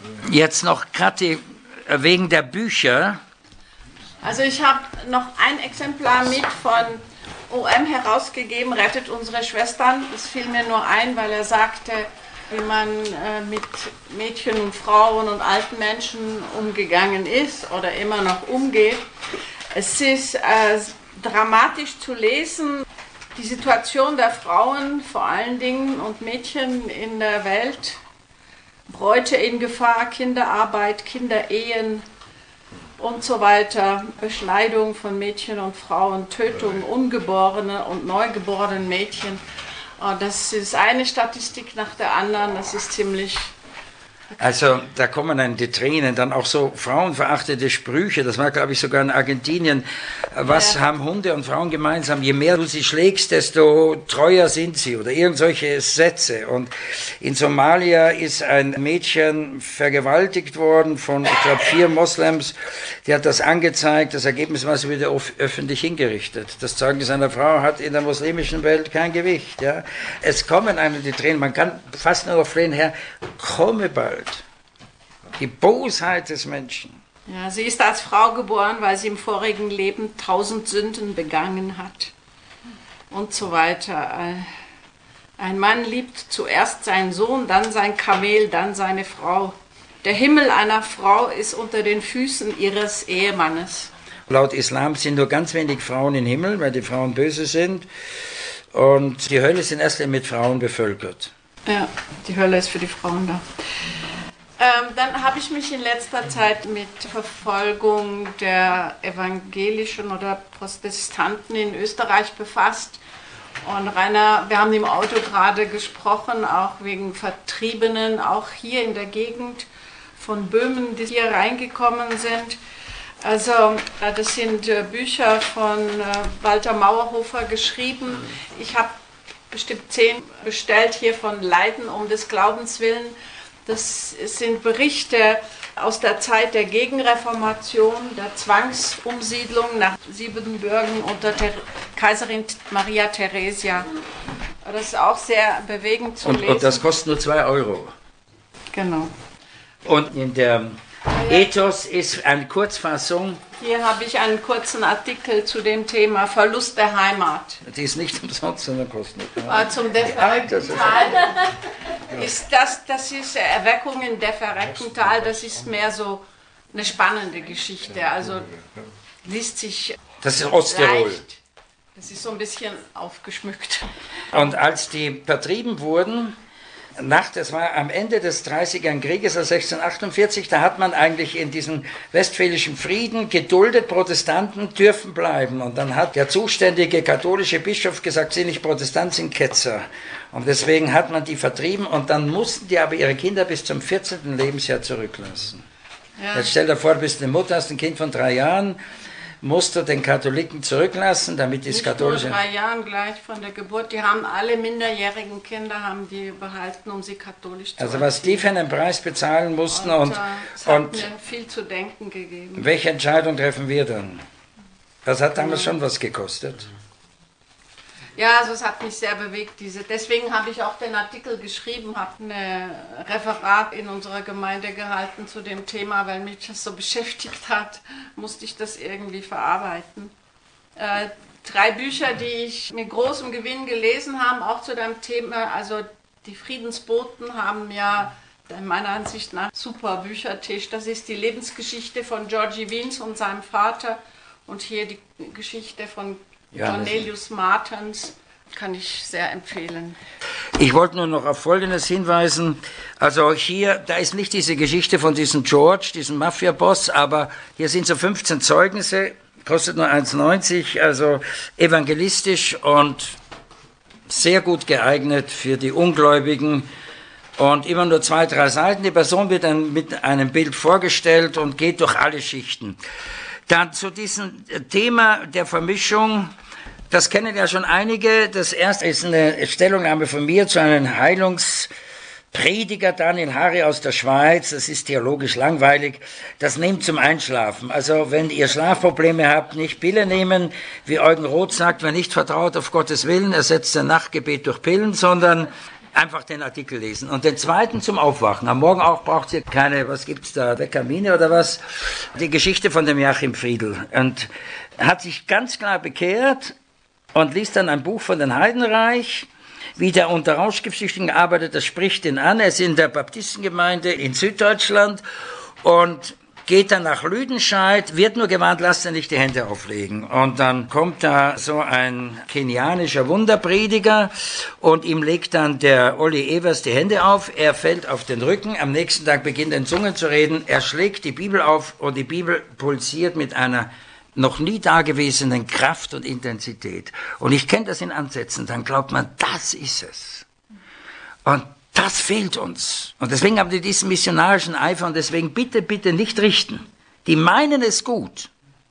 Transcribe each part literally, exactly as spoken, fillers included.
Jetzt noch, Kathi, wegen der Bücher. Also ich habe noch ein Exemplar mit von O M herausgegeben, Rettet unsere Schwestern. Das fiel mir nur ein, weil er sagte, wie man äh, mit Mädchen und Frauen und alten Menschen umgegangen ist oder immer noch umgeht. Es ist äh, dramatisch zu lesen, die Situation der Frauen vor allen Dingen und Mädchen in der Welt. Bräute in Gefahr, Kinderarbeit, Kinderehen und so weiter, Beschneidung von Mädchen und Frauen, Tötung ungeborener und neugeborenen Mädchen. Das ist eine Statistik nach der anderen, das ist ziemlich... Also da kommen dann die Tränen, dann auch so frauenverachtende Sprüche, das war glaube ich sogar in Argentinien. Was ja. haben Hunde und Frauen gemeinsam? Je mehr du sie schlägst, desto treuer sind sie oder irgend solche Sätze. Und in Somalia ist ein Mädchen vergewaltigt worden von, ich glaube, vier Moslems. Die hat das angezeigt, das Ergebnis war, sie wieder öffentlich hingerichtet. Das Zeugnis einer Frau hat in der muslimischen Welt kein Gewicht. Ja. Es kommen einem die Tränen, man kann fast nur flehen, Herr, komme bald. Die Bosheit des Menschen. Ja, sie ist als Frau geboren, weil sie im vorigen Leben tausend Sünden begangen hat und so weiter. Ein Mann liebt zuerst seinen Sohn, dann sein Kamel, dann seine Frau. Der Himmel einer Frau ist unter den Füßen ihres Ehemannes. Laut Islam sind nur ganz wenig Frauen im Himmel, weil die Frauen böse sind. Und die Hölle ist in erster Linie mit Frauen bevölkert. Ja, die Hölle ist für die Frauen da. Ähm, dann habe ich mich in letzter Zeit mit Verfolgung der evangelischen oder Protestanten in Österreich befasst. Und Rainer, wir haben im Auto gerade gesprochen, auch wegen Vertriebenen, auch hier in der Gegend von Böhmen, die hier reingekommen sind. Also das sind Bücher von Walter Mauerhofer geschrieben. Ich habe bestimmt zehn bestellt hier von Leiden um des Glaubens willen. Das sind Berichte aus der Zeit der Gegenreformation, der Zwangsumsiedlung nach Siebenbürgen unter Ter- Kaiserin Maria Theresia. Das ist auch sehr bewegend zu und, lesen. Und das kostet nur zwei Euro. Genau. Und in der Ethos ist eine Kurzfassung. Hier habe ich einen kurzen Artikel zu dem Thema Verlust der Heimat. Die ist nicht umsonst, sondern kostet. Ja. Zum Deferentental ist das, das ist Erweckung in Deferentental, das ist mehr so eine spannende Geschichte. Also liest sich. Das ist Osttirol. Leicht. Das ist so ein bisschen aufgeschmückt. Und als die vertrieben wurden, Nach, das war am Ende des Dreißigjährigen Krieges, also sechzehnhundertachtundvierzig, da hat man eigentlich in diesem westfälischen Frieden geduldet, Protestanten dürfen bleiben. Und dann hat der zuständige katholische Bischof gesagt, sie sind nicht Protestanten, sind Ketzer. Und deswegen hat man die vertrieben und dann mussten die aber ihre Kinder bis zum vierzehnten Lebensjahr zurücklassen. Ja. Jetzt stell dir vor, du bist eine Mutter, hast ein Kind von drei Jahren, musst du den Katholiken zurücklassen, damit das katholische... Nicht nur drei Jahren gleich von der Geburt, die haben alle minderjährigen Kinder, haben die behalten, um sie katholisch zu Also was die für einen Preis bezahlen mussten und... und, es hat und mir viel zu denken gegeben. Welche Entscheidung treffen wir dann? Das hat damals schon was gekostet. Ja, also es hat mich sehr bewegt. Diese. Deswegen habe ich auch den Artikel geschrieben, habe ein Referat in unserer Gemeinde gehalten zu dem Thema, weil mich das so beschäftigt hat, musste ich das irgendwie verarbeiten. Äh, drei Bücher, die ich mit großem Gewinn gelesen habe, auch zu dem Thema, also die Friedensboten haben ja meiner Ansicht nach super Büchertisch. Das ist die Lebensgeschichte von Georgie Wiens und seinem Vater und hier die Geschichte von Cornelius Martens, kann ich sehr empfehlen. Ich wollte nur noch auf Folgendes hinweisen. Also hier, da ist nicht diese Geschichte von diesem George, diesem Mafia-Boss, aber hier sind so fünfzehn Zeugnisse, kostet nur eins neunzig, also evangelistisch und sehr gut geeignet für die Ungläubigen. Und immer nur zwei, drei Seiten. Die Person wird dann mit einem Bild vorgestellt und geht durch alle Schichten. Dann zu diesem Thema der Vermischung, das kennen ja schon einige. Das erste ist eine Stellungnahme von mir zu einem Heilungsprediger Daniel Harry aus der Schweiz. Das ist theologisch langweilig. Das nehmt zum Einschlafen. Also wenn ihr Schlafprobleme habt, nicht Pille nehmen. Wie Eugen Roth sagt, wer nicht vertraut auf Gottes Willen, ersetzt sein Nachtgebet durch Pillen, sondern einfach den Artikel lesen. Und den zweiten zum Aufwachen. Am Morgen auch braucht ihr keine, was gibt's da, Weckermine oder was? Die Geschichte von dem Joachim Friedl. Und hat sich ganz klar bekehrt und liest dann ein Buch von den Heidenreich, wie der unter Rauschgiftsüchtigen arbeitet, das spricht ihn an. Er ist in der Baptistengemeinde in Süddeutschland und geht dann nach Lüdenscheid, wird nur gewarnt, lasst er nicht die Hände auflegen. Und dann kommt da so ein kenianischer Wunderprediger und ihm legt dann der Olli Evers die Hände auf, er fällt auf den Rücken, am nächsten Tag beginnt er in Zungen zu reden, er schlägt die Bibel auf und die Bibel pulsiert mit einer noch nie dagewesenen Kraft und Intensität. Und ich kenne das in Ansätzen, dann glaubt man, das ist es. Und das fehlt uns. Und deswegen haben die diesen missionarischen Eifer und deswegen bitte, bitte nicht richten. Die meinen es gut.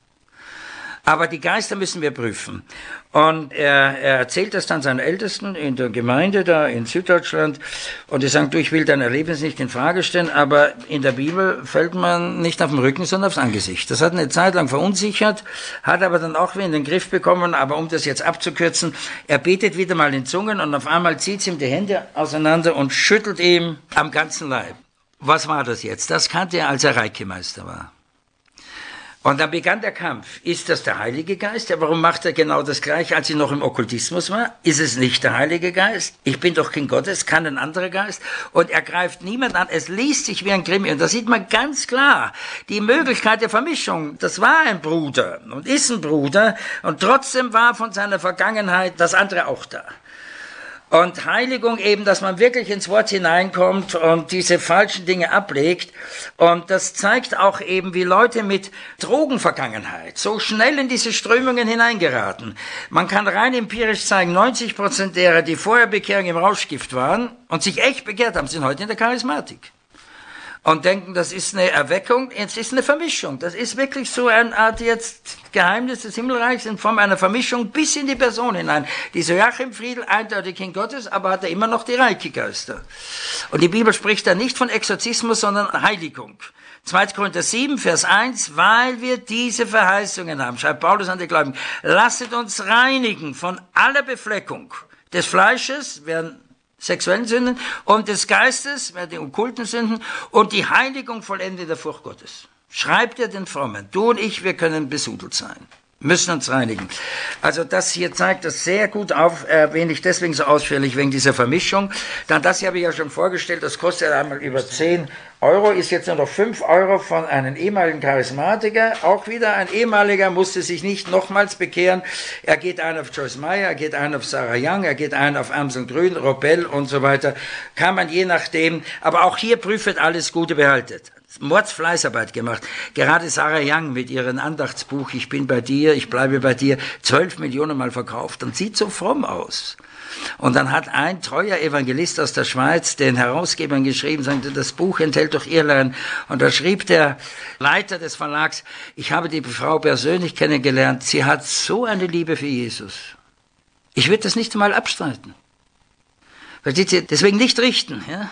Aber die Geister müssen wir prüfen. Und er, er erzählt das dann seinen Ältesten in der Gemeinde da in Süddeutschland. Und die sagen, du, ich will dein Erlebnis nicht in Frage stellen, aber in der Bibel fällt man nicht auf den Rücken, sondern aufs Angesicht. Das hat eine Zeit lang verunsichert, hat aber dann auch wieder in den Griff bekommen. Aber um das jetzt abzukürzen, er betet wieder mal in Zungen und auf einmal zieht ihm die Hände auseinander und schüttelt ihm am ganzen Leib. Was war das jetzt? Das kannte er, als er Reiki-Meister war. Und dann begann der Kampf. Ist das der Heilige Geist? Ja, warum macht er genau das Gleiche, als er noch im Okkultismus war? Ist es nicht der Heilige Geist? Ich bin doch Kind Gottes, kann ein anderer Geist? Und er greift niemand an. Es liest sich wie ein Krimi. Und da sieht man ganz klar die Möglichkeit der Vermischung. Das war ein Bruder und ist ein Bruder. Und trotzdem war von seiner Vergangenheit das andere auch da. Und Heiligung eben, dass man wirklich ins Wort hineinkommt und diese falschen Dinge ablegt. Und das zeigt auch eben, wie Leute mit Drogenvergangenheit so schnell in diese Strömungen hineingeraten. Man kann rein empirisch zeigen, neunzig Prozent derer, die vorher Bekehrung im Rauschgift waren und sich echt bekehrt haben, sind heute in der Charismatik. Und denken, das ist eine Erweckung, es ist eine Vermischung. Das ist wirklich so eine Art jetzt Geheimnis des Himmelreichs in Form einer Vermischung bis in die Person hinein. Dieser Joachim Friedl, eindeutig Kind Gottes, aber hat er immer noch die Reiki-Geister. Und die Bibel spricht da nicht von Exorzismus, sondern Heiligung. zweiter Korinther sieben, Vers eins, weil wir diese Verheißungen haben, schreibt Paulus an die Gläubigen, lasset uns reinigen von aller Befleckung des Fleisches, werden sexuellen Sünden, und des Geistes, die okkulten Sünden, und die Heiligung vollendet in der Furcht Gottes. Schreibt er den Frommen, du und ich, wir können besudelt sein, müssen uns reinigen. Also das hier zeigt das sehr gut auf, erwähne ich deswegen so ausführlich, wegen dieser Vermischung. Dann das hier habe ich ja schon vorgestellt, das kostet einmal über zehn Euro, ist jetzt nur noch fünf Euro von einem ehemaligen Charismatiker. Auch wieder ein ehemaliger, musste sich nicht nochmals bekehren. Er geht ein auf Joyce Meyer, er geht ein auf Sarah Young, er geht ein auf Amsel Grün, Robel und so weiter. Kann man je nachdem, aber auch hier prüft alles Gute behaltet. Mordsfleißarbeit gemacht. Gerade Sarah Young mit ihrem Andachtsbuch, ich bin bei dir, ich bleibe bei dir, zwölf Millionen Mal verkauft und sieht so fromm aus. Und dann hat ein treuer Evangelist aus der Schweiz den Herausgebern geschrieben, sagte, das Buch enthält doch Irrlehren. Und da schrieb der Leiter des Verlags, ich habe die Frau persönlich kennengelernt, sie hat so eine Liebe für Jesus. Ich würde das nicht einmal abstreiten. Versteht ihr? Deswegen nicht richten, ja?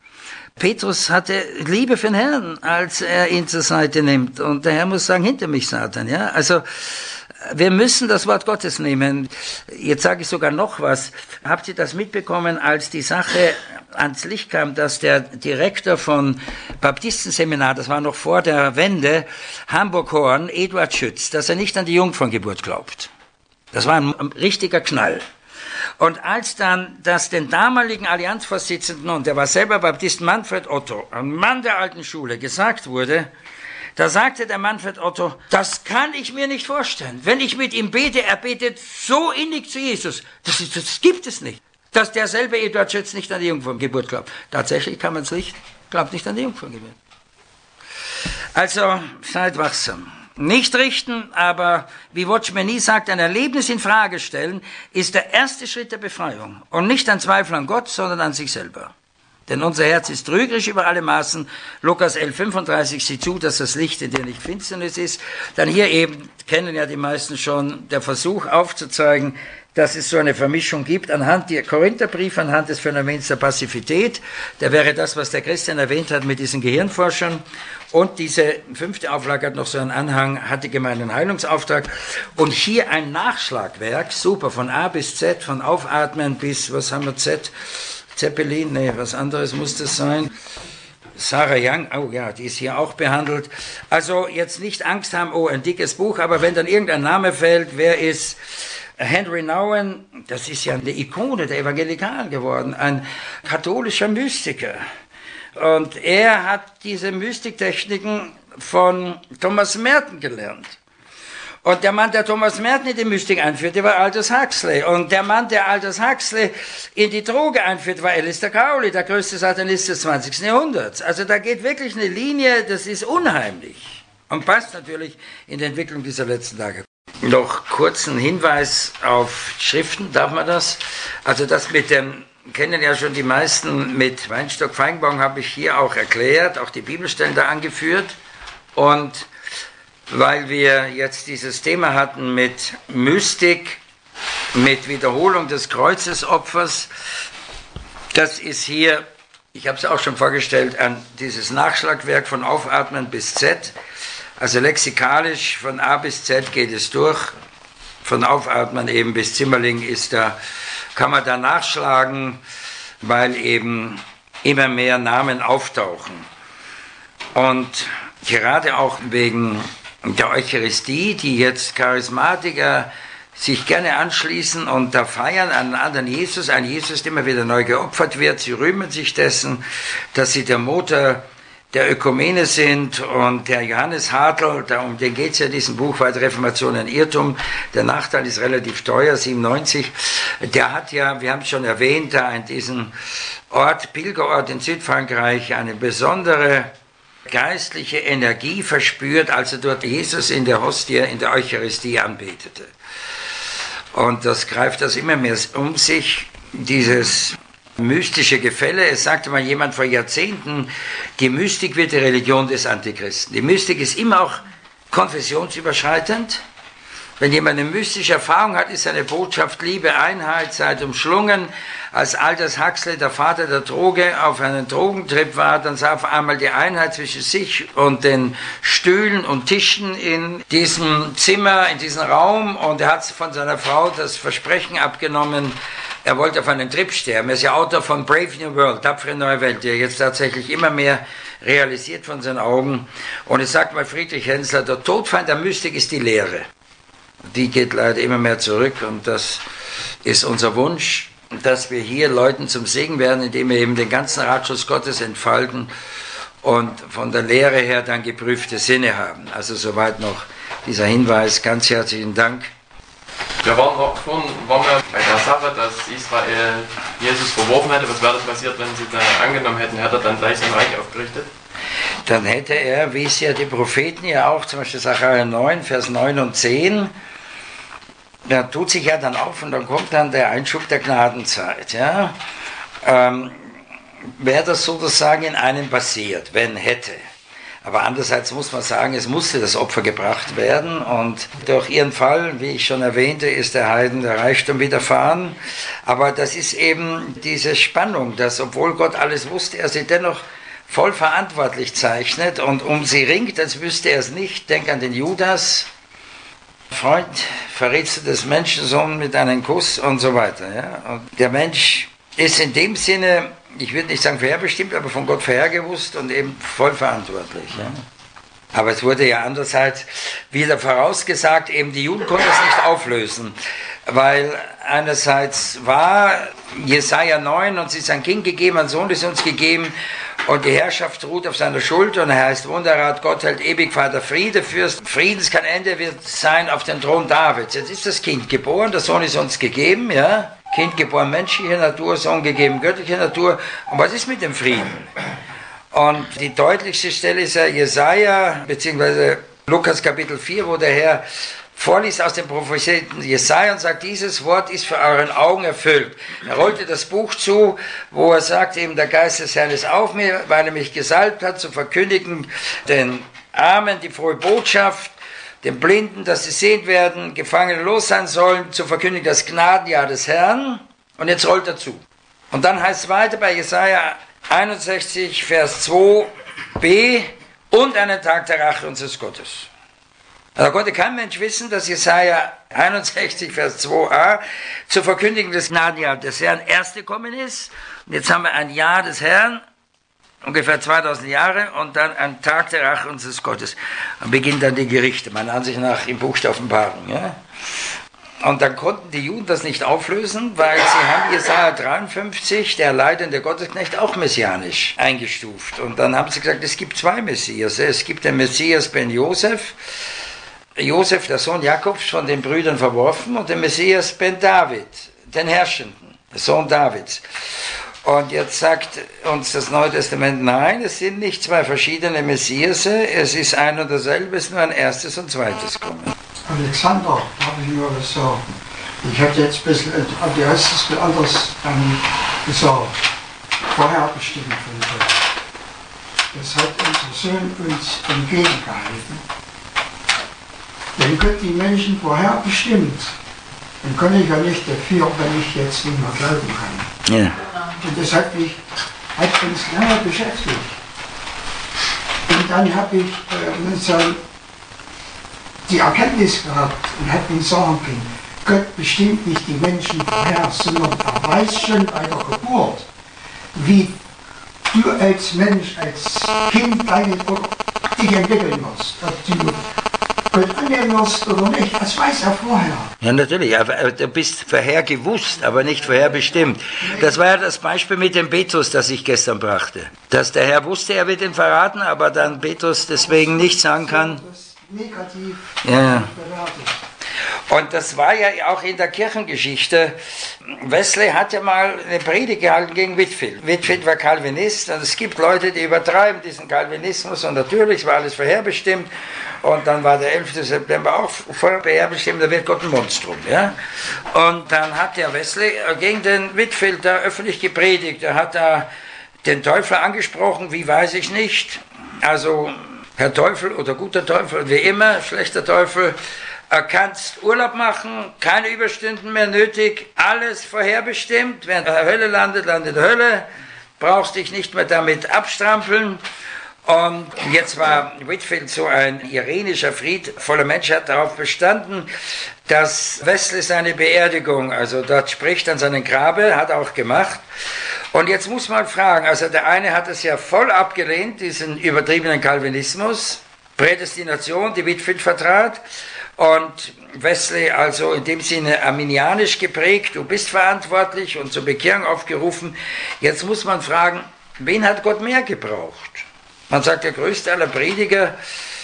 Petrus hatte Liebe für den Herrn, als er ihn zur Seite nimmt. Und der Herr muss sagen, hinter mich, Satan. Ja, also wir müssen das Wort Gottes nehmen. Jetzt sage ich sogar noch was. Habt ihr das mitbekommen, als die Sache ans Licht kam, dass der Direktor von Baptistenseminar, das war noch vor der Wende, Hamburg-Horn, Eduard Schütz, dass er nicht an die Jungferngeburt glaubt. Das war ein, ein richtiger Knall. Und als dann das den damaligen Allianzvorsitzenden, und der war selber Baptist, Manfred Otto, ein Mann der alten Schule, gesagt wurde, da sagte der Manfred Otto, das kann ich mir nicht vorstellen. Wenn ich mit ihm bete, er betet so innig zu Jesus. Das, ist, das gibt es nicht. Dass derselbe Eduard Schütz nicht an die Jungferngeburt glaubt. Tatsächlich kann man es nicht, glaubt nicht an die Jungferngeburt. Also, seid wachsam. Nicht richten, aber wie Watchman Nee sagt, ein Erlebnis in Frage stellen, ist der erste Schritt der Befreiung. Und nicht ein Zweifel an Gott, sondern an sich selber. Denn unser Herz ist trügerisch über alle Maßen. Lukas elf fünfunddreißig, sieh zu, dass das Licht in dir nicht Finsternis ist. Dann hier eben, kennen ja die meisten schon, der Versuch aufzuzeigen, dass es so eine Vermischung gibt, anhand der Korintherbriefe, anhand des Phänomens der Passivität. Der wäre das, was der Christian erwähnt hat mit diesen Gehirnforschern. Und diese fünfte Auflage hat noch so einen Anhang, hat die Gemeinde einen Heilungsauftrag. Und hier ein Nachschlagwerk, super, von A bis Z, von Aufatmen bis, was haben wir, Z, Zeppelin, nee, was anderes muss das sein. Sarah Young, oh ja, die ist hier auch behandelt. Also jetzt nicht Angst haben, oh, ein dickes Buch, aber wenn dann irgendein Name fällt, wer ist Henry Nouwen? Das ist ja eine Ikone der Evangelikalen geworden, ein katholischer Mystiker. Und er hat diese Mystiktechniken von Thomas Merton gelernt. Und der Mann, der Thomas Merton in die Mystik einführte, war Aldous Huxley. Und der Mann, der Aldous Huxley in die Droge einführte, war Aleister Crowley, der größte Satanist des zwanzigsten Jahrhunderts. Also da geht wirklich eine Linie, das ist unheimlich. Und passt natürlich in die Entwicklung dieser letzten Tage. Noch kurzen Hinweis auf Schriften, darf man das? Also das mit dem, kennen ja schon die meisten, mit Weinstock-Feigenbaum habe ich hier auch erklärt, auch die Bibelstellen da angeführt. Und weil wir jetzt dieses Thema hatten mit Mystik, mit Wiederholung des Kreuzesopfers, das ist hier, ich habe es auch schon vorgestellt, an dieses Nachschlagwerk von Aufatmen bis Z, also lexikalisch von A bis Z geht es durch, von Aufatmen eben bis Zimmerling ist da, kann man da nachschlagen, weil eben immer mehr Namen auftauchen. Und gerade auch wegen der Eucharistie, die jetzt Charismatiker sich gerne anschließen und da feiern einen anderen Jesus, einen Jesus, der immer wieder neu geopfert wird. Sie rühmen sich dessen, dass sie der Motor der Ökumene sind, und der Johannes Hartl, da, um den geht es ja in diesem Buch, Weite Reformation ein Irrtum, der Nachteil ist relativ teuer, siebenundneunzig, der hat ja, wir haben es schon erwähnt, da in diesem Ort, Pilgerort in Südfrankreich, eine besondere geistliche Energie verspürt, als er dort Jesus in der Hostie, in der Eucharistie anbetete. Und das greift das immer mehr um sich, dieses mystische Gefälle. Es sagte mal jemand vor Jahrzehnten, die Mystik wird die Religion des Antichristen. Die Mystik ist immer auch konfessionsüberschreitend. Wenn jemand eine mystische Erfahrung hat, ist seine Botschaft Liebe, Einheit, seid umschlungen. Als Aldous Huxley, der Vater der Droge, auf einem Drogentrip war, dann sah auf einmal die Einheit zwischen sich und den Stühlen und Tischen in diesem Zimmer, in diesem Raum, und er hat von seiner Frau das Versprechen abgenommen, er wollte auf einen Trip sterben. Er ist ja Autor von Brave New World, Tapfere Neue Welt, der jetzt tatsächlich immer mehr realisiert von seinen Augen. Und es sagt mal Friedrich Hensler, der Todfeind der Mystik ist die Lehre. Die geht leider immer mehr zurück, und das ist unser Wunsch, dass wir hier Leuten zum Segen werden, indem wir eben den ganzen Ratschluss Gottes entfalten und von der Lehre her dann geprüfte Sinne haben. Also soweit noch dieser Hinweis. Ganz herzlichen Dank. Wir waren auch vorhin waren wir bei der Sache, dass Israel Jesus verworfen hätte. Was wäre das passiert, wenn sie da angenommen hätten? Hätte er dann gleich sein Reich aufgerichtet? Dann hätte er, wie es ja die Propheten ja auch, zum Beispiel Sacharja neun, Vers neun und zehn, da tut sich ja dann auf, und dann kommt dann der Einschub der Gnadenzeit. Ja? Ähm, wäre das sozusagen in einem passiert, wenn hätte. Aber andererseits muss man sagen, es musste das Opfer gebracht werden, und durch ihren Fall, wie ich schon erwähnte, ist der Heiden der Reichtum widerfahren. Aber das ist eben diese Spannung, dass, obwohl Gott alles wusste, er sie dennoch voll verantwortlich zeichnet und um sie ringt, als wüsste er es nicht. Denk an den Judas. Freund, verrätst du des Menschensohn mit einem Kuss und so weiter. Ja? Und der Mensch ist in dem Sinne, ich würde nicht sagen vorherbestimmt, aber von Gott vorhergewusst und eben voll verantwortlich. Ja? Aber es wurde ja andererseits wieder vorausgesagt, eben die Juden konnten es nicht auflösen, weil einerseits war Jesaja neun, uns ist ein Kind gegeben, ein Sohn ist uns gegeben, und die Herrschaft ruht auf seiner Schulter, und er heißt Wunderrat, Gott hält ewig, Vater, Friede, Fürst, Friedens kein Ende wird sein auf den Thron Davids. Jetzt ist das Kind geboren, der Sohn ist uns gegeben, ja, Kind geboren, menschliche Natur, Sohn gegeben, göttliche Natur, und was ist mit dem Frieden? Und die deutlichste Stelle ist ja Jesaja, beziehungsweise Lukas Kapitel vier, wo der Herr vorliest aus dem Propheten Jesaja und sagt, dieses Wort ist für euren Augen erfüllt. Er rollte das Buch zu, wo er sagt, eben der Geist des Herrn ist auf mir, weil er mich gesalbt hat, zu verkündigen den Armen die frohe Botschaft, den Blinden, dass sie sehen werden, Gefangene los sein sollen, zu verkündigen das Gnadenjahr des Herrn. Und jetzt rollt er zu. Und dann heißt es weiter bei Jesaja einundsechzig, Vers zwei b, und einen Tag der Rache unseres Gottes. Da konnte kein Mensch wissen, dass Jesaja einundsechzig, Vers zwei a zur Verkündigung des Gnadenjahres des Herrn erst gekommen ist. Und jetzt haben wir ein Jahr des Herrn, ungefähr zweitausend Jahre, und dann ein Tag der Rache unseres Gottes. Dann beginnen dann die Gerichte, meiner Ansicht nach im Buch der Offenbarung. Ja? Und dann konnten die Juden das nicht auflösen, weil sie haben Jesaja dreiundfünfzig, der leidende Gottesknecht, auch messianisch eingestuft. Und dann haben sie gesagt, es gibt zwei Messias. Es gibt den Messias ben Josef, Josef, der Sohn Jakobs, von den Brüdern verworfen, und den Messias ben David, den Herrschenden, Sohn Davids. Und jetzt sagt uns das Neue Testament, nein, es sind nicht zwei verschiedene Messiasse, es ist ein und dasselbe, es ist nur ein erstes und zweites Kommen. Alexander, habe ich nur gesagt. Ich hatte jetzt ein bisschen, wie heißt das anders, dann gesagt, vorher bestimmt von Gott. Das hat unser Sohn uns entgegengehalten. Wenn Gott die Menschen vorher bestimmt, dann kann ich ja nicht dafür, wenn ich jetzt nicht mehr glauben kann. Ja. Und das hat mich hat uns lange beschäftigt. Und dann habe ich äh, so die Erkenntnis gehabt und habe mir sagen können, Gott bestimmt nicht die Menschen vorher, sondern er weiß schon bei der Geburt, wie du als Mensch, als Kind deine, dich entwickeln wirst. Ob du Gott annehmen wirst oder nicht, das weiß er vorher. Ja, natürlich, aber du bist vorher gewusst, aber nicht vorher bestimmt. Das war ja das Beispiel mit dem Petrus, das ich gestern brachte. Dass der Herr wusste, er wird ihn verraten, aber dann Petrus deswegen nicht sagen kann. Negativ ja. bewertet. Und das war ja auch in der Kirchengeschichte. Wesley hat ja mal eine Predigt gehalten gegen Whitefield. Whitefield war Calvinist, und es gibt Leute, die übertreiben diesen Calvinismus, und natürlich war alles vorherbestimmt. Und dann war der elfte September auch vorherbestimmt, da wird Gott ein Monstrum. Ja? Und dann hat der Wesley gegen den Whitefield da öffentlich gepredigt. Er hat da den Teufel angesprochen, wie weiß ich nicht. Also Herr Teufel oder guter Teufel, wie immer, schlechter Teufel, du kannst Urlaub machen, keine Überstunden mehr nötig, alles vorherbestimmt. Wenn der Hölle landet, landet der Hölle, brauchst dich nicht mehr damit abstrampeln. Und jetzt war Whitefield so ein irenischer, friedvoller Mensch, hat darauf bestanden, dass Wesley seine Beerdigung, also dort spricht an seinen Grabe, hat er auch gemacht. Und jetzt muss man fragen, also der eine hat es ja voll abgelehnt, diesen übertriebenen Calvinismus, Prädestination, die Whitefield vertrat, und Wesley also in dem Sinne arminianisch geprägt, du bist verantwortlich und zur Bekehrung aufgerufen. Jetzt muss man fragen, wen hat Gott mehr gebraucht? Man sagt, der größte aller Prediger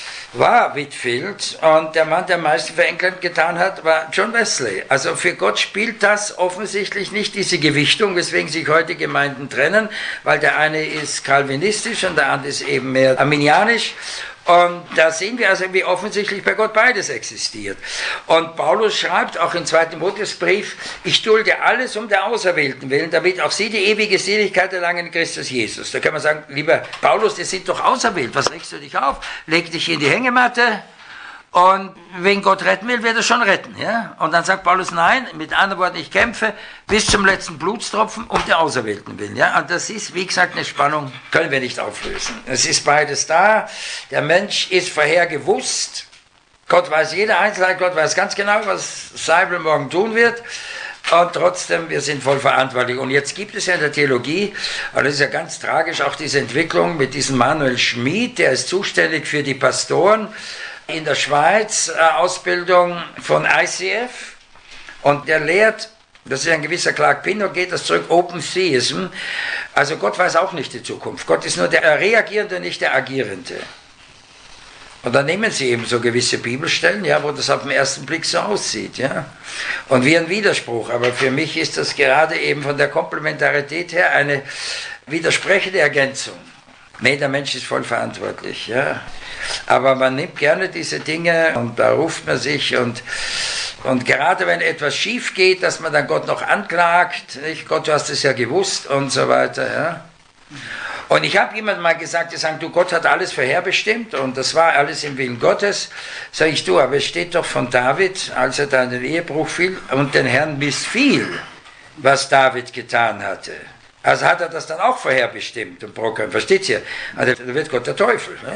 war Whitefield, und der Mann, der am meisten für England getan hat, war John Wesley. Also für Gott spielt das offensichtlich nicht diese Gewichtung, weswegen sich heute Gemeinden trennen, weil der eine ist calvinistisch und der andere ist eben mehr arminianisch. Und da sehen wir also, wie offensichtlich bei Gott beides existiert. Und Paulus schreibt auch im zweiten Timotheusbrief, ich dulde alles um der Auserwählten willen, damit auch sie die ewige Seligkeit erlangen in Christus Jesus. Da kann man sagen, lieber Paulus, die sind doch auserwählt, was regst du dich auf? Leg dich in die Hängematte, und wenn Gott retten will, wird er schon retten. Ja? Und dann sagt Paulus, nein, mit anderen Worten, ich kämpfe bis zum letzten Blutstropfen um die Auserwählten willen. Ja? Und das ist, wie gesagt, eine Spannung, können wir nicht auflösen. Es ist beides da. Der Mensch ist vorher gewusst. Gott weiß jede Einzelheit, Gott weiß ganz genau, was Seibel morgen tun wird. Und trotzdem, wir sind voll verantwortlich. Und jetzt gibt es ja in der Theologie, und das ist ja ganz tragisch, auch diese Entwicklung mit diesem Manuel Schmid, der ist zuständig für die Pastoren in der Schweiz, äh, Ausbildung von I C F, und der lehrt, das ist ein gewisser Clark Pinnock, geht das zurück, Open Theism. Also Gott weiß auch nicht die Zukunft. Gott ist nur der Reagierende, nicht der Agierende. Und dann nehmen sie eben so gewisse Bibelstellen, ja, wo das auf den ersten Blick so aussieht, ja, und wie ein Widerspruch. Aber für mich ist das gerade eben von der Komplementarität her eine widersprechende Ergänzung. Nee, der Mensch ist voll verantwortlich, ja. Aber man nimmt gerne diese Dinge und da ruft man sich, und, und gerade wenn etwas schief geht, dass man dann Gott noch anklagt, nicht? Gott, du hast es ja gewusst und so weiter, ja. Und ich habe jemand mal gesagt, die sagen, du, Gott hat alles vorherbestimmt und das war alles im Willen Gottes. Sag ich, du, aber es steht doch von David, als er da in den Ehebruch fiel und den Herrn missfiel, was David getan hatte. Also hat er das dann auch vorherbestimmt und proklamiert. Versteht ihr? Also da wird Gott der Teufel. Ne?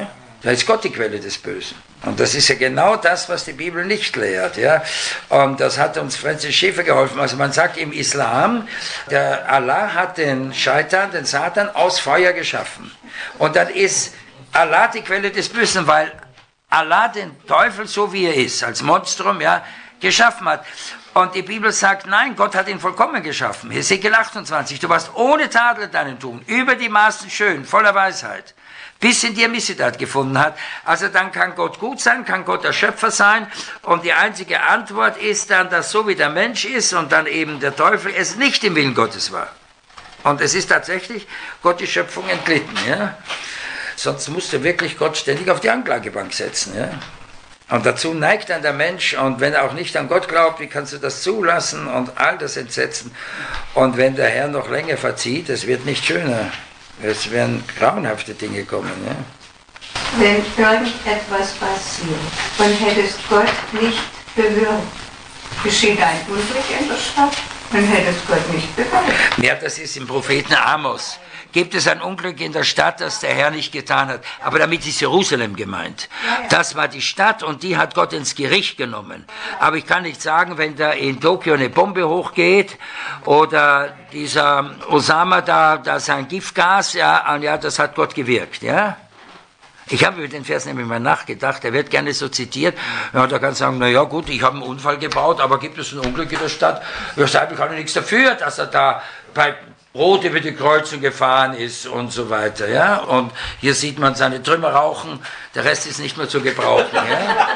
Da ist Gott die Quelle des Bösen. Und das ist ja genau das, was die Bibel nicht lehrt. Ja? Und das hat uns Francis Schaeffer geholfen. Also man sagt im Islam, der Allah hat den Scheitan, den Satan aus Feuer geschaffen. Und dann ist Allah die Quelle des Bösen, weil Allah den Teufel, so wie er ist, als Monstrum, ja, geschaffen hat. Und die Bibel sagt, nein, Gott hat ihn vollkommen geschaffen. Hesekiel achtundzwanzig, du warst ohne Tadel deinen Tun, über die Maßen schön, voller Weisheit, bis in dir Missetat gefunden hat. Also dann kann Gott gut sein, kann Gott der Schöpfer sein. Und die einzige Antwort ist dann, dass so wie der Mensch ist und dann eben der Teufel es nicht im Willen Gottes war. Und es ist tatsächlich Gott die Schöpfung entglitten. Ja? Sonst musste wirklich Gott ständig auf die Anklagebank setzen. Ja? Und dazu neigt dann der Mensch, und wenn er auch nicht an Gott glaubt, wie kannst du das zulassen und all das Entsetzen. Und wenn der Herr noch länger verzieht, es wird nicht schöner. Es werden grauenhafte Dinge kommen. Ja? Wenn irgendetwas passiert und hättest Gott nicht bewirkt, geschieht ein Unglück in der Stadt und hättest Gott nicht bewirkt. Ja, das ist im Propheten Amos. Gibt es ein Unglück in der Stadt, das der Herr nicht getan hat? Aber damit ist Jerusalem gemeint. Das war die Stadt und die hat Gott ins Gericht genommen. Aber ich kann nicht sagen, wenn da in Tokio eine Bombe hochgeht oder dieser Osama da, da sein Giftgas, ja, ja, das hat Gott gewirkt, ja. Ich habe über den Vers nämlich mal nachgedacht, er wird gerne so zitiert. Ja, da kann man sagen, na ja gut, ich habe einen Unfall gebaut, aber gibt es ein Unglück in der Stadt? Ja, ich kann ja nichts dafür, dass er da bei Rot über die Kreuzung gefahren ist und so weiter. Ja? Und hier sieht man seine Trümmer rauchen, der Rest ist nicht mehr zu gebrauchen. Ja?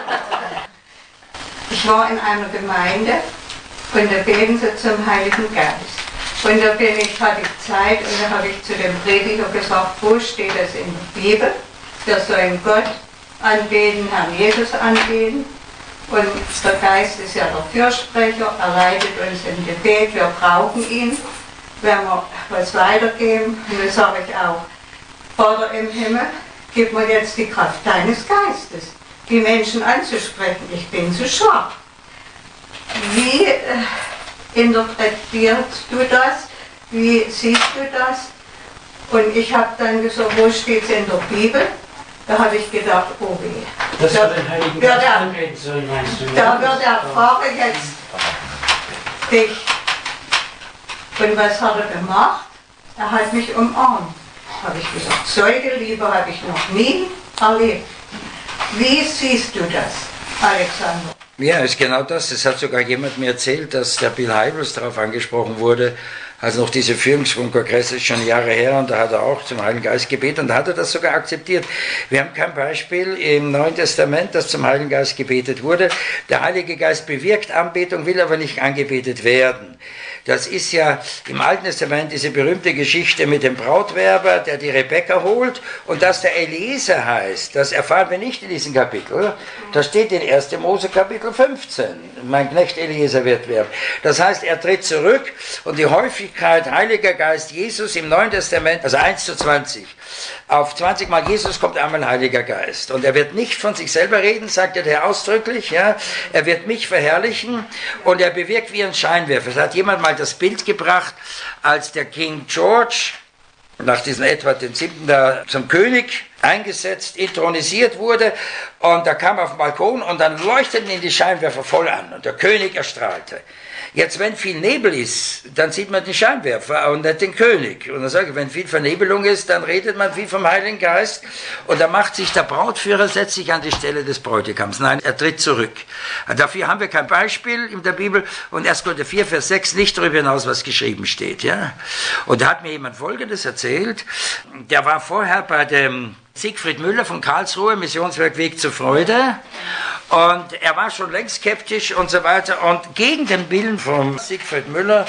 Ich war in einer Gemeinde und da beten sie zum Heiligen Geist. Und da bin ich, hatte ich Zeit und da habe ich zu dem Prediger gesagt, wo steht das in der Bibel? Wir sollen Gott anbeten, Herrn Jesus anbeten. Und der Geist ist ja der Fürsprecher, er leitet uns im Gebet, wir brauchen ihn. Wenn wir was weitergeben, und das sage ich auch, Vater im Himmel, gib mir jetzt die Kraft deines Geistes, die Menschen anzusprechen. Ich bin zu schwach. Wie äh, interpretierst du das? Wie siehst du das? Und ich habe dann gesagt, wo steht es in der Bibel? Da habe ich gedacht, oh weh. Das da, den Heiligen Geist anbeten soll, meinst du? Da wird der Pfarrer jetzt dich. Und was hat er gemacht? Er hat mich umarmt. Habe ich gesagt, Säugeliebe habe ich noch nie erlebt. Wie siehst du das, Alexander? Ja, ist genau das. Es hat sogar jemand mir erzählt, dass der Bill Hybels darauf angesprochen wurde, als noch diese Führungskongress ist schon Jahre her, und da hat er auch zum Heiligen Geist gebetet und da hat er das sogar akzeptiert. Wir haben kein Beispiel im Neuen Testament, dass zum Heiligen Geist gebetet wurde. Der Heilige Geist bewirkt Anbetung, will aber nicht angebetet werden. Das ist ja im Alten Testament diese berühmte Geschichte mit dem Brautwerber, der die Rebekka holt, und dass der Eliezer heißt, das erfahren wir nicht in diesem Kapitel, oder? Das steht in ersten Mose Kapitel fünfzehn. Mein Knecht Eliezer wird werben. Das heißt, er tritt zurück, und die Häufigkeit Heiliger Geist Jesus im Neuen Testament, also eins zu zwanzig, auf zwanzig Mal Jesus kommt einmal ein Heiliger Geist. Und er wird nicht von sich selber reden, sagt der Herr ausdrücklich, ja. Er wird mich verherrlichen, und er bewirkt wie ein Scheinwerfer. Es hat jemand mal das Bild gebracht, als der King George nach diesem Edward der Siebten da zum König eingesetzt, intronisiert wurde, und da kam er auf den Balkon und dann leuchteten ihn die Scheinwerfer voll an und der König erstrahlte. Jetzt, wenn viel Nebel ist, dann sieht man den Scheinwerfer und nicht den König. Und dann sage ich, wenn viel Vernebelung ist, dann redet man viel vom Heiligen Geist, und da macht sich der Brautführer, setzt sich an die Stelle des Bräutigams. Nein, er tritt zurück. Dafür haben wir kein Beispiel in der Bibel, und erst Korinther vier, Vers sechs, nicht darüber hinaus, was geschrieben steht. Ja? Und da hat mir jemand Folgendes erzählt, der war vorher bei dem Siegfried Müller von Karlsruhe, Missionswerk Weg zur Freude, und er war schon längst skeptisch und so weiter, und gegen den Willen von Siegfried Müller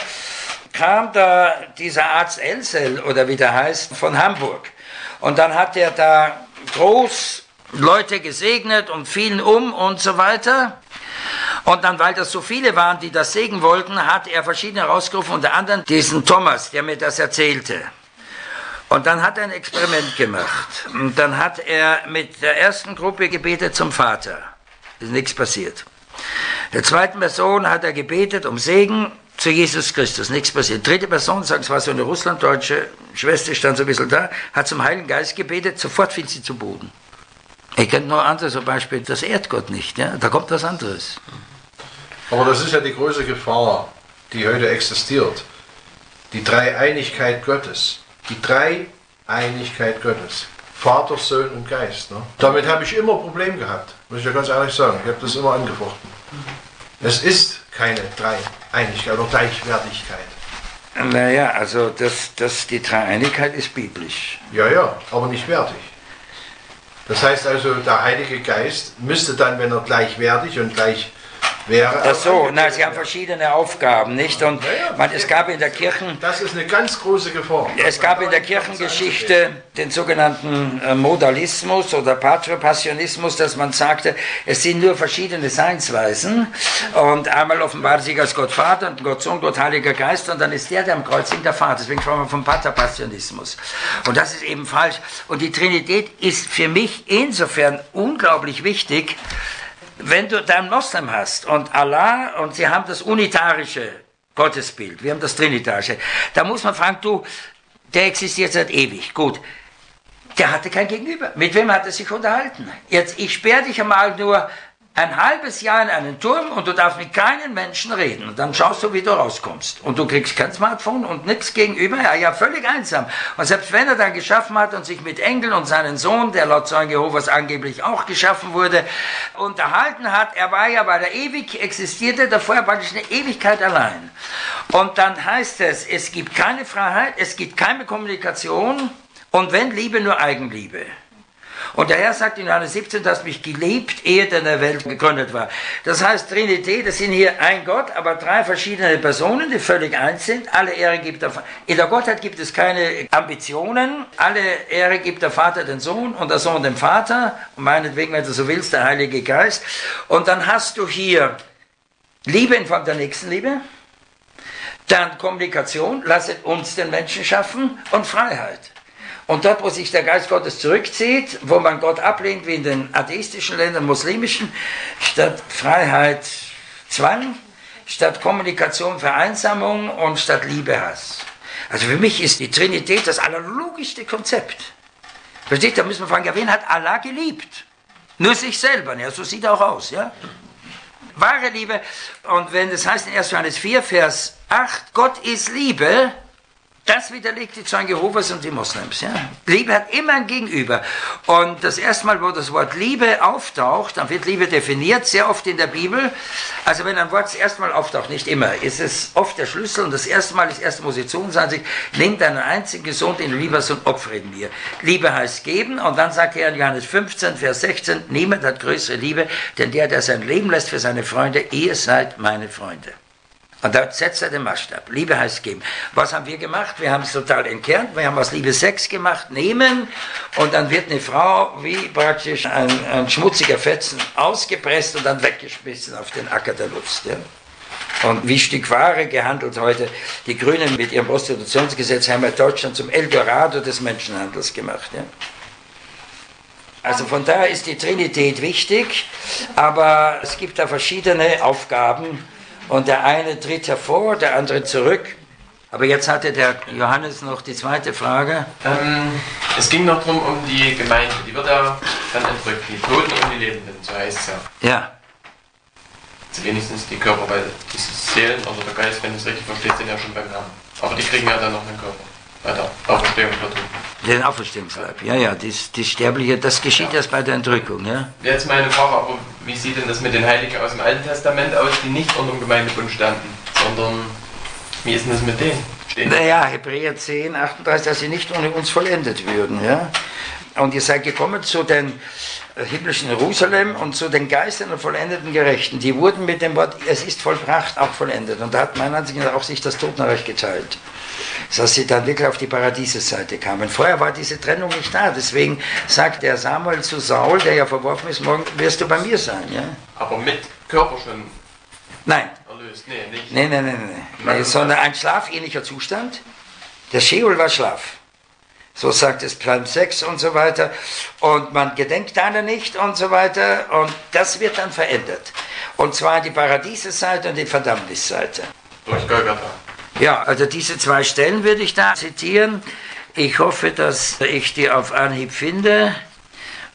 kam da dieser Arzt Elsel, oder wie der heißt, von Hamburg, und dann hat er da groß Leute gesegnet und fielen um und so weiter. Und dann, weil das so viele waren, die das segnen wollten, hat er verschiedene rausgerufen, unter anderem diesen Thomas, der mir das erzählte. Und dann hat er ein Experiment gemacht. Und dann hat er mit der ersten Gruppe gebetet zum Vater. Ist nichts passiert. Der zweiten Person hat er gebetet um Segen zu Jesus Christus. Nichts passiert. Dritte Person, sagen, es war so eine russlanddeutsche Schwester, stand so ein bisschen da, hat zum Heiligen Geist gebetet, sofort fiel sie zu Boden. Ich kenne noch andere, zum Beispiel das ehrt Gott nicht. Ja? Da kommt was anderes. Aber das ist ja die große Gefahr, die heute existiert. Die Dreieinigkeit Gottes. Die Dreieinigkeit Gottes. Vater, Sohn und Geist. Ne? Damit habe ich immer ein Problem gehabt, muss ich ja ganz ehrlich sagen. Ich habe das immer angefochten. Es ist keine Dreieinigkeit oder Gleichwertigkeit. Naja, also das, das, die Dreieinigkeit ist biblisch. Ja, ja, aber nicht wertig. Das heißt also, der Heilige Geist müsste dann, wenn er gleichwertig und gleich wäre... Ach so, na, sie haben verschiedene Aufgaben, nicht? Und ja, ja, man, es gab in der Kirchen... Das ist eine ganz große Gefahr. Es gab in der Kirchengeschichte den sogenannten Modalismus oder Patropassionismus, dass man sagte, es sind nur verschiedene Seinsweisen und einmal offenbart sich als Gott Vater und Gott Sohn, Gott Heiliger Geist und dann ist der, der am Kreuz hängt, der Vater. Deswegen sprechen wir vom Patropassionismus. Und das ist eben falsch. Und die Trinität ist für mich insofern unglaublich wichtig, wenn du da einen Moslem hast und Allah und sie haben das unitarische Gottesbild, wir haben das trinitarische, da muss man fragen, du, der existiert seit ewig, gut, der hatte kein Gegenüber. Mit wem hat er sich unterhalten? Jetzt, ich sperre dich einmal nur ein halbes Jahr in einen Turm und du darfst mit keinem Menschen reden. Und dann schaust du, wie du rauskommst. Und du kriegst kein Smartphone und nichts gegenüber. Ja, ja, völlig einsam. Und selbst wenn er dann geschaffen hat und sich mit Engeln und seinen Sohn, der laut Zeugen Jehovas angeblich auch geschaffen wurde, unterhalten hat, er war ja, weil er ewig existierte, davor praktisch eine Ewigkeit allein. Und dann heißt es, es gibt keine Freiheit, es gibt keine Kommunikation und wenn Liebe, nur Eigenliebe. Und der Herr sagt in Johannes siebzehn, du hast mich geliebt, ehe deine Welt gegründet war. Das heißt, Trinität, das sind hier ein Gott, aber drei verschiedene Personen, die völlig eins sind. Alle Ehre gibt der Vater. In der Gottheit gibt es keine Ambitionen. Alle Ehre gibt der Vater den Sohn und der Sohn dem Vater. Und meinetwegen, wenn du so willst, der Heilige Geist. Und dann hast du hier Liebe in Form der Nächstenliebe. Dann Kommunikation, lasset uns den Menschen schaffen und Freiheit. Und dort, wo sich der Geist Gottes zurückzieht, wo man Gott ablehnt, wie in den atheistischen Ländern, muslimischen, statt Freiheit Zwang, statt Kommunikation Vereinsamung und statt Liebe Hass. Also für mich ist die Trinität das allerlogischste Konzept. Versteht, da müssen wir fragen, ja, wen hat Allah geliebt? Nur sich selber, ja, so sieht er auch aus, ja. Wahre Liebe, und wenn das heißt in erster Johannes vier, Vers acht, Gott ist Liebe, das widerlegt die Zeugen Jehovas und die Moslems. Ja? Liebe hat immer ein Gegenüber. Und das erste Mal, wo das Wort Liebe auftaucht, dann wird Liebe definiert, sehr oft in der Bibel. Also wenn ein Wort das erste Mal auftaucht, nicht immer, ist es oft der Schlüssel. Und das erste Mal ist erste Mose zweiundzwanzig, nimm deinen einzigen Sohn, den du lieb hast, und opfere ihn mir. Liebe heißt geben. Und dann sagt er in Johannes fünfzehn, Vers sechzehn, niemand hat größere Liebe, denn der, der sein Leben lässt für seine Freunde, ihr seid meine Freunde. Und da setzt er den Maßstab. Liebe heißt geben. Was haben wir gemacht? Wir haben es total entkernt. Wir haben aus Liebe Sex gemacht, nehmen. Und dann wird eine Frau wie praktisch ein, ein schmutziger Fetzen ausgepresst und dann weggeschmissen auf den Acker der Lust. Ja? Und wie Stück Ware gehandelt heute. Die Grünen mit ihrem Prostitutionsgesetz haben ja Deutschland zum Eldorado des Menschenhandels gemacht. Ja? Also von daher ist die Trinität wichtig, aber es gibt da verschiedene Aufgaben. Und der eine tritt hervor, der andere zurück. Aber jetzt hatte der Johannes noch die zweite Frage. Ähm, es ging noch darum, um die Gemeinde. Die wird ja dann entrückt. Die Toten und die Lebenden, so heißt es ja. Ja. Also wenigstens die Körper, weil diese Seelen oder der Geist, wenn ich es richtig verstehe, sind ja schon beim Herrn. Aber die kriegen ja dann noch einen Körper. Bei der Auferstehung der Toten. Den Auferstehungsleib, ja, ja, das, das Sterbliche, das geschieht ja erst bei der Entrückung, ja. Jetzt meine Frage, aber wie sieht denn das mit den Heiligen aus dem Alten Testament aus, die nicht unter dem Gemeindebund standen, sondern wie ist denn das mit denen? Stehen naja, Hebräer zehn, achtunddreißig, dass sie nicht ohne uns vollendet würden, ja. Und ihr seid gekommen zu den himmlischen Jerusalem und zu den Geistern und vollendeten Gerechten. Die wurden mit dem Wort, es ist vollbracht, auch vollendet. Und da hat meiner Ansicht nach auch sich das Totenreich geteilt. Dass sie dann wirklich auf die Paradiesseite kamen. Vorher war diese Trennung nicht da. Deswegen sagt der Samuel zu Saul, der ja verworfen ist, morgen wirst du bei mir sein. Ja? Aber mit Körper schon Nein. erlöst? Nee, nicht. Nein, nein, nein, nein. Nee, sondern ein schlafähnlicher Zustand. Der Scheol war Schlaf. So sagt es Psalm sechs und so weiter. Und man gedenkt deiner nicht und so weiter. Und das wird dann verändert. Und zwar die Paradiesseite und die Verdammnisseite. Durch Golgatha. Ja, also diese zwei Stellen würde ich da zitieren. Ich hoffe, dass ich die auf Anhieb finde.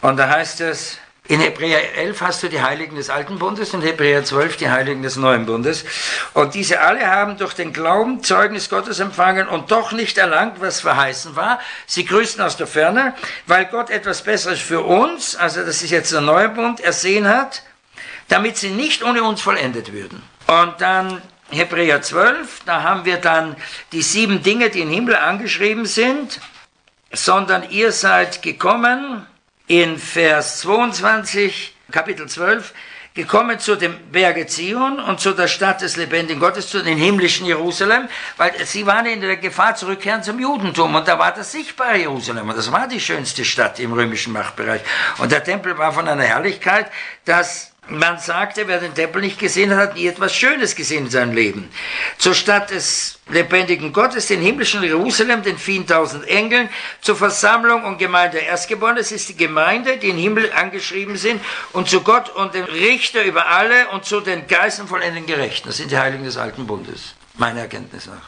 Und da heißt es, in Hebräer elf hast du die Heiligen des Alten Bundes, in Hebräer zwölf die Heiligen des Neuen Bundes. Und diese alle haben durch den Glauben Zeugnis Gottes empfangen und doch nicht erlangt, was verheißen war. Sie grüßten aus der Ferne, weil Gott etwas Besseres für uns, also das ist jetzt der neue Bund, ersehen hat, damit sie nicht ohne uns vollendet würden. Und dann Hebräer zwölf, da haben wir dann die sieben Dinge, die im Himmel angeschrieben sind, sondern ihr seid gekommen, in Vers zweiundzwanzig, Kapitel zwölf, gekommen zu dem Berge Zion und zu der Stadt des lebendigen Gottes, zu den himmlischen Jerusalem, weil sie waren in der Gefahr zurückkehren zum Judentum und da war das sichtbare Jerusalem und das war die schönste Stadt im römischen Machtbereich. Und der Tempel war von einer Herrlichkeit, dass man sagte, wer den Tempel nicht gesehen hat, hat nie etwas Schönes gesehen in seinem Leben. Zur Stadt des lebendigen Gottes, den himmlischen Jerusalem, den vielen tausend Engeln, zur Versammlung und Gemeinde der Erstgeborenen. Das ist die Gemeinde, die im Himmel angeschrieben sind, und zu Gott und dem Richter über alle und zu den Geistern vollendeten Gerechten. Das sind die Heiligen des Alten Bundes, meiner Erkenntnis nach.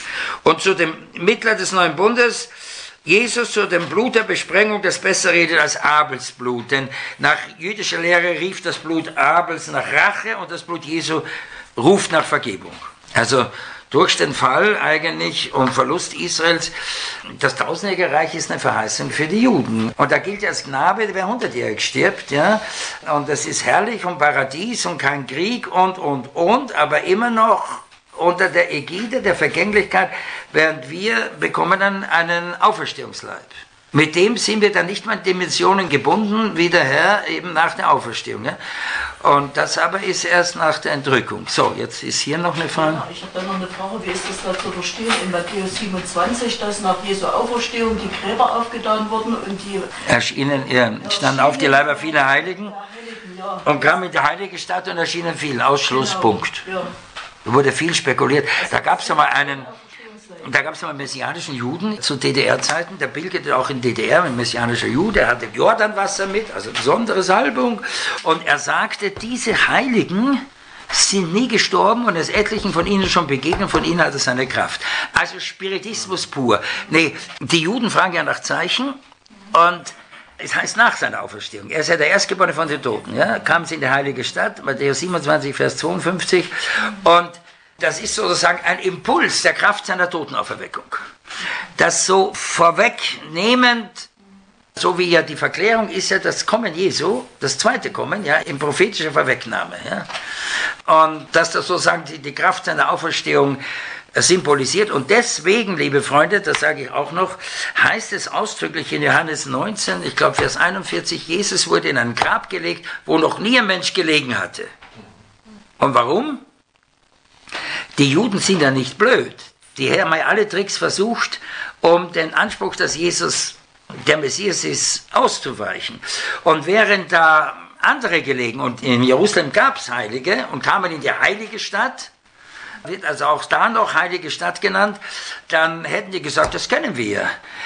Und zu dem Mittler des Neuen Bundes, Jesus, zu dem Blut der Besprengung, das besser redet als Abels Blut. Denn nach jüdischer Lehre rief das Blut Abels nach Rache und das Blut Jesu ruft nach Vergebung. Also durch den Fall eigentlich und Verlust Israels, das tausendjährige Reich ist eine Verheißung für die Juden. Und da gilt als Knabe, wer hundertjährig stirbt, ja. Und das ist herrlich und Paradies und kein Krieg und, und, und, aber immer noch unter der Ägide der Vergänglichkeit, während wir bekommen dann einen Auferstehungsleib. Mit dem sind wir dann nicht mehr in Dimensionen gebunden, wie der Herr eben nach der Auferstehung. Ja? Und das aber ist erst nach der Entrückung. So, jetzt ist hier noch eine Frage. Ja, ich habe da noch eine Frage, wie ist das da zu verstehen? In Matthäus siebenundzwanzig, dass nach Jesu Auferstehung die Gräber aufgetan wurden und die... Erschienen, ja, standen auf die Leiber vieler Heiligen und kamen in die heilige Stadt und erschienen vielen. Ausschlusspunkt. Genau. Ja. Da wurde viel spekuliert. Da gab es mal einen, da gab es mal einen messianischen Juden zu D D R-Zeiten, der pilgerte auch in D D R, ein messianischer Jude, er hatte Jordanwasser mit, also besondere Salbung, und er sagte, diese Heiligen sind nie gestorben und es etlichen von ihnen schon begegnet, von ihnen hat es seine Kraft. Also Spiritismus pur. Nee, die Juden fragen ja nach Zeichen und es heißt nach seiner Auferstehung. Er ist ja der Erstgeborene von den Toten. Ja? Kam sie in die heilige Stadt, Matthäus siebenundzwanzig, Vers zweiundfünfzig. Und das ist sozusagen ein Impuls der Kraft seiner Totenauferweckung. Das so vorwegnehmend, so wie ja die Verklärung ist ja das Kommen Jesu, das zweite Kommen, ja, in prophetischer Vorwegnahme. Ja? Und dass das sozusagen die, die Kraft seiner Auferstehung symbolisiert. Und deswegen, liebe Freunde, das sage ich auch noch, heißt es ausdrücklich in Johannes neunzehn, ich glaube Vers einundvierzig, Jesus wurde in ein Grab gelegt, wo noch nie ein Mensch gelegen hatte. Und warum? Die Juden sind ja nicht blöd. Die haben ja alle Tricks versucht, um den Anspruch, dass Jesus der Messias ist, auszuweichen. Und während da andere gelegen, und in Jerusalem gab es Heilige und kamen in die heilige Stadt, wird also auch da noch heilige Stadt genannt, dann hätten die gesagt, das kennen wir.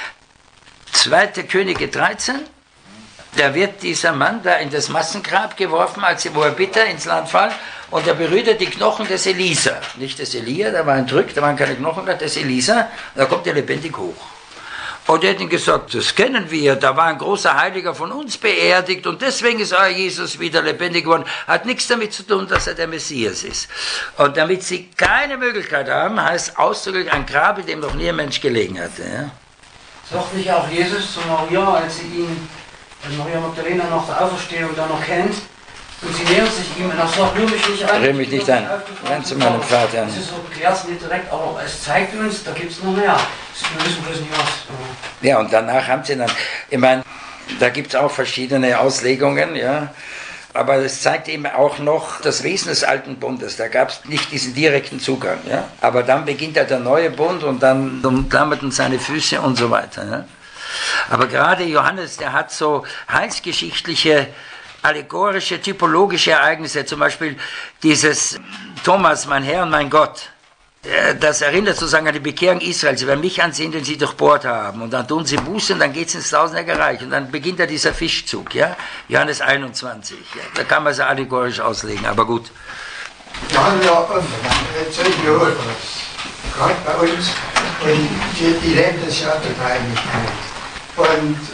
zweite Könige dreizehn, da wird dieser Mann da in das Massengrab geworfen, als die Moabiter ins Land fallen, und er berührte die Knochen des Elisa. Nicht des Elia, da war ein Drück, da waren keine Knochen, des Elisa, und da kommt er lebendig hoch. Und er hat ihnen gesagt, das kennen wir, da war ein großer Heiliger von uns beerdigt und deswegen ist euer Jesus wieder lebendig geworden. Hat nichts damit zu tun, dass er der Messias ist. Und damit sie keine Möglichkeit haben, heißt ausdrücklich ein Grab, in dem noch nie ein Mensch gelegen hatte. Ja? Sagt nicht auch Jesus zu Maria, als sie ihn, als Maria Magdalena nach der Auferstehung da noch kennt, und sie nähern sich ihm und er sagt, rühr mich nicht an. Rühr mich nicht an. Renn zu meinem Vater. Das ist so beklärt, nicht direkt, aber es zeigt uns, da gibt es noch mehr. Wir wissen bloß nicht was. Ja, und danach haben sie dann, ich meine, da gibt es auch verschiedene Auslegungen, ja. Aber es zeigt eben auch noch das Wesen des Alten Bundes. Da gab es nicht diesen direkten Zugang. Ja? Aber dann beginnt ja der neue Bund und dann umklammerten seine Füße und so weiter. Ja? Aber gerade Johannes, der hat so heilsgeschichtliche, allegorische, typologische Ereignisse, zum Beispiel dieses Thomas, mein Herr und mein Gott. Das erinnert sozusagen an die Bekehrung Israels. Sie werden mich ansehen, den sie durchbohrt haben. Und dann tun sie Buße und dann geht es ins tausendjährige Reich. Und dann beginnt ja dieser Fischzug, ja? Johannes einundzwanzig. Ja? Da kann man es allegorisch auslegen, aber gut. Wir haben ja erzählt, gerade bei uns, und die, die leben das ja Dreieinigkeit. Und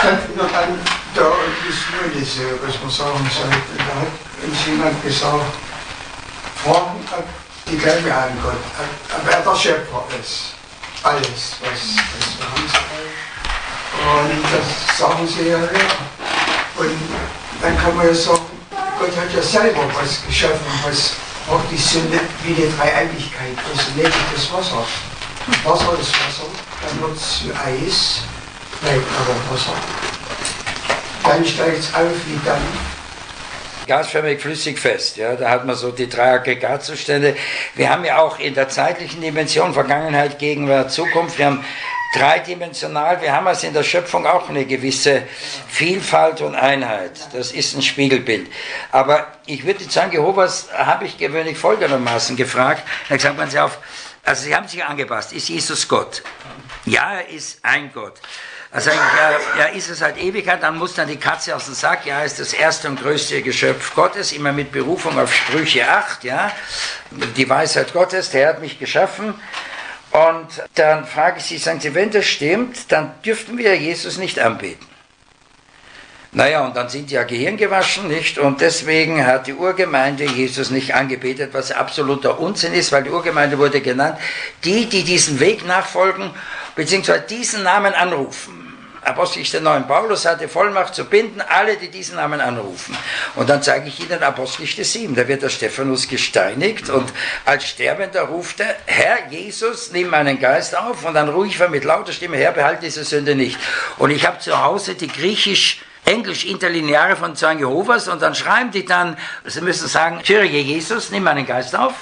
treffen wir dann da ist nur das, was man sagen sollte. Da hat uns jemand gesagt, fragen die Glaube an Gott, ob er der Schöpfer ist. Alles, was, was wir haben. Und das sagen sie ja, ja. Und dann kann man ja sagen, Gott hat ja selber was geschaffen, was auch die Sünde wie die Dreieinigkeit ist, nämlich das Wasser. Wasser ist Wasser, dann wird es zu Eis, bleibt aber Wasser. Dann steigt es auf wie dann. Gasförmig, flüssig, fest. Ja, da hat man so die drei Aggregatzustände. Wir haben ja auch in der zeitlichen Dimension Vergangenheit, Gegenwart, Zukunft. Wir haben dreidimensional, wir haben also in der Schöpfung auch eine gewisse Vielfalt und Einheit. Das ist ein Spiegelbild. Aber ich würde sagen, Jehovas habe ich gewöhnlich folgendermaßen gefragt. Da gesagt man sich auf, also sie haben sich angepasst. Ist Jesus Gott? Ja, er ist ein Gott. Also ja, ja, ist es halt Ewigkeit, dann muss dann die Katze aus dem Sack, ja, ist das erste und größte Geschöpf Gottes, immer mit Berufung auf Sprüche acht, ja, die Weisheit Gottes, der hat mich geschaffen. Und dann frage ich Sie, sagen Sie, wenn das stimmt, dann dürften wir Jesus nicht anbeten. Naja, und dann sind die ja gehirngewaschen, nicht? Und deswegen hat die Urgemeinde Jesus nicht angebetet, was absoluter Unsinn ist, weil die Urgemeinde wurde genannt, die, die diesen Weg nachfolgen, beziehungsweise diesen Namen anrufen. Apostelgeschichte neun, Paulus hatte Vollmacht zu binden, alle, die diesen Namen anrufen. Und dann zeige ich Ihnen Apostelgeschichte sieben, da wird der Stephanus gesteinigt und als Sterbender ruft er, Herr Jesus, nimm meinen Geist auf, und dann ruft er mit lauter Stimme, Herr, behalte diese Sünde nicht. Und ich habe zu Hause die griechisch Englisch-Interlineare von Zeugen Jehovas und dann schreiben die dann, sie müssen sagen, Kyrie Jesus, nimm meinen Geist auf.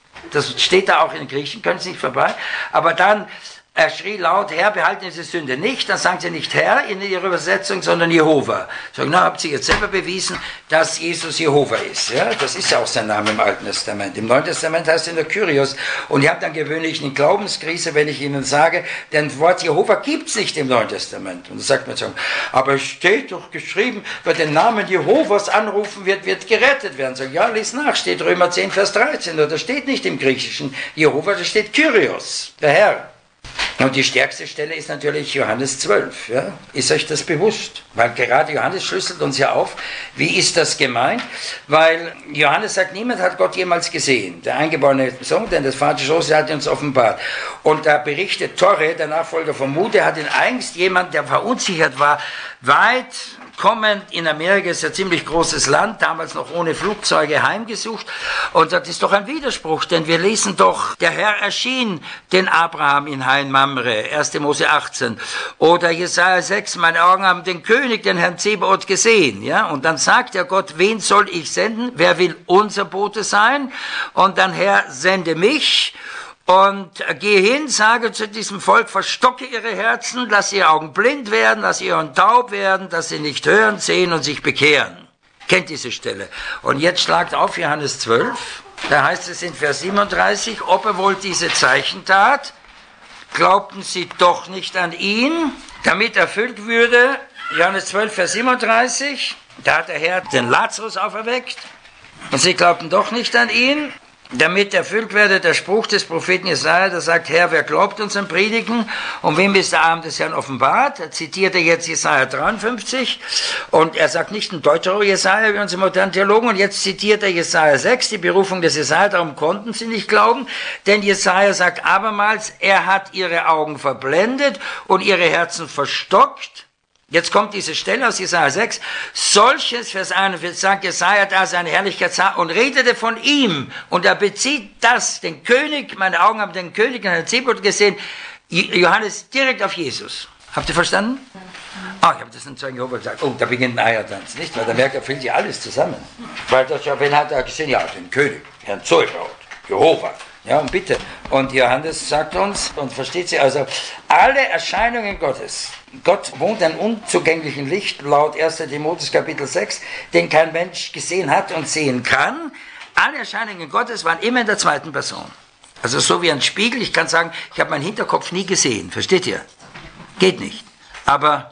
Das steht da auch in den Griechen, können Sie nicht vorbei. Aber dann, er schrie laut, Herr, behalten diese Sünde nicht. Dann sagen sie nicht Herr in ihrer Übersetzung, sondern Jehova. Sagen, na, habt ihr jetzt selber bewiesen, dass Jesus Jehova ist. Ja, das ist ja auch sein Name im Alten Testament. Im Neuen Testament heißt er nur Kyrios. Und ihr habt dann gewöhnlich eine Glaubenskrise, wenn ich Ihnen sage, denn Wort Jehova gibt es nicht im Neuen Testament. Und da sagt man so, aber es steht doch geschrieben, wer den Namen Jehovas anrufen wird, wird gerettet werden. Sagen, ja, lies nach, steht Römer zehn, Vers dreizehn. Oder das steht nicht im Griechischen Jehova, da steht Kyrios, der Herr. Und die stärkste Stelle ist natürlich Johannes zwölf. Ja? Ist euch das bewusst? Weil gerade Johannes schlüsselt uns ja auf, wie ist das gemeint? Weil Johannes sagt, niemand hat Gott jemals gesehen. Der eingeborene Sohn, denn das Vater Schoß hat uns offenbart. Und da berichtet Torre, der Nachfolger von Mute, hat ihn eigens jemand, der verunsichert war, weit kommend in Amerika, ist ein ziemlich großes Land, damals noch ohne Flugzeuge heimgesucht und sagt, das ist doch ein Widerspruch, denn wir lesen doch, der Herr erschien den Abraham in Hain Mamre, erste Mose achtzehn, oder Jesaja sechs, meine Augen haben den König, den Herrn Zebaoth gesehen, ja, und dann sagt der Gott, wen soll ich senden, wer will unser Bote sein, und dann Herr, sende mich. Und gehe hin, sage zu diesem Volk, verstocke ihre Herzen, lass ihre Augen blind werden, lass ihre Ohren taub werden, dass sie nicht hören, sehen und sich bekehren. Kennt diese Stelle. Und jetzt schlagt auf Johannes zwölf, da heißt es in Vers siebenunddreißig, ob er wohl diese Zeichen tat, glaubten sie doch nicht an ihn, damit erfüllt würde, Johannes zwölf, Vers siebenunddreißig, da hat der Herr den Lazarus auferweckt, und sie glaubten doch nicht an ihn, damit erfüllt werde der Spruch des Propheten Jesaja, der sagt, Herr, wer glaubt unseren Predigen und wem ist der Arm des Herrn offenbart? Er zitierte jetzt Jesaja dreiundfünfzig und er sagt nicht ein deutscher Jesaja wie unsere modernen Theologen und jetzt zitiert er Jesaja sechs, die Berufung des Jesaja, darum konnten sie nicht glauben, denn Jesaja sagt abermals, er hat ihre Augen verblendet und ihre Herzen verstockt. Jetzt kommt diese Stelle aus Jesaja sechs, solches, Vers einundvierzig, sagt Jesaja da seine Herrlichkeit sah und redete von ihm. Und er bezieht das, den König, meine Augen haben den König, den Herrn Zebaoth gesehen, Johannes direkt auf Jesus. Habt ihr verstanden? Ah, ich habe das in Zeugen Jehovas gesagt. Oh, da beginnt ein Eiertanz, nicht? Weil da merkt er, fällt sich alles zusammen. Weil das ja, wen hat er gesehen? Ja, den König, Herrn Zebaoth, Jehova. Ja, und bitte. Und Johannes sagt uns, und versteht sie, also alle Erscheinungen Gottes, Gott wohnt in unzugänglichen Licht, laut erster Timotheus Kapitel sechs, den kein Mensch gesehen hat und sehen kann. Alle Erscheinungen Gottes waren immer in der zweiten Person. Also so wie ein Spiegel, ich kann sagen, ich habe meinen Hinterkopf nie gesehen, versteht ihr? Geht nicht. Aber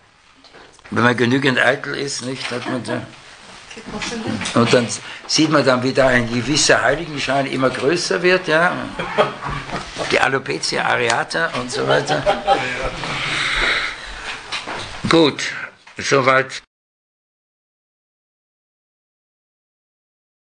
wenn man genügend eitel ist, nicht, hat man so. Und dann sieht man dann, wie da ein gewisser Heiligenschein immer größer wird, ja. Die Alopecia areata und so weiter. Gut, soweit.